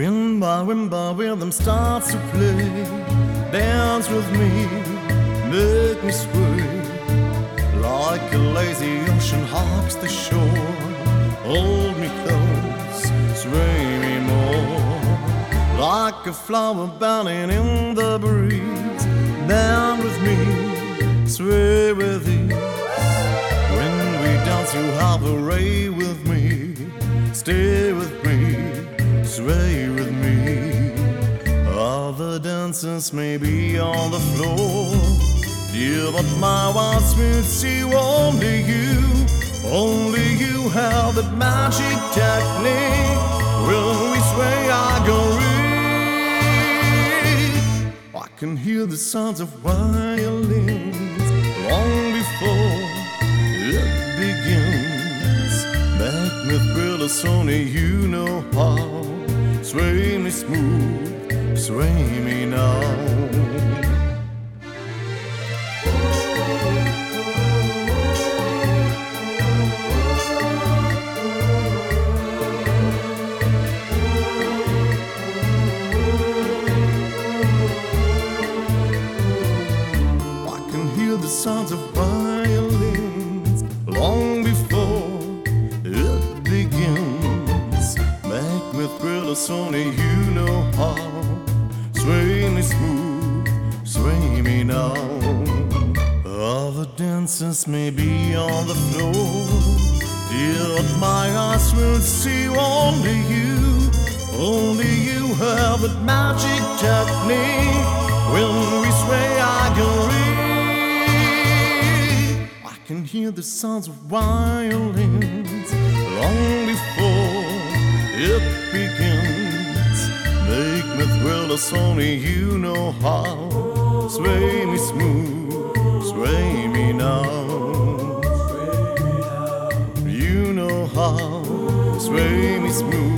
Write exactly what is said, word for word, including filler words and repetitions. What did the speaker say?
Wind by wind by rhythm starts to play. Dance with me, make me sway. Like a lazy ocean hugs the shore. Hold me close, sway me more. Like a flower burning in the breeze. Dance with me, sway with ease. When we dance you have a ray with me. Stay with me, sway with me. Other dancers may be on the floor, dear, but my heart will see only you. Only you have that magic technique. When we sway, I go weak. I can hear the sounds of violins long before it begins. Make me thrill us, only you know how. Sway me smooth, sway me now. The sounds of violins long before it begins. Make me thrill us, only you know how. Sway me smooth, sway me now. Other dancers may be on the floor, dear, but my eyes will see only you. Only you have that magic technique. When we sway, I go real. I can hear the sounds of violins long before it begins. Make me thrill us, only you know how. Sway me smooth, sway me now. You know how. Sway me smooth.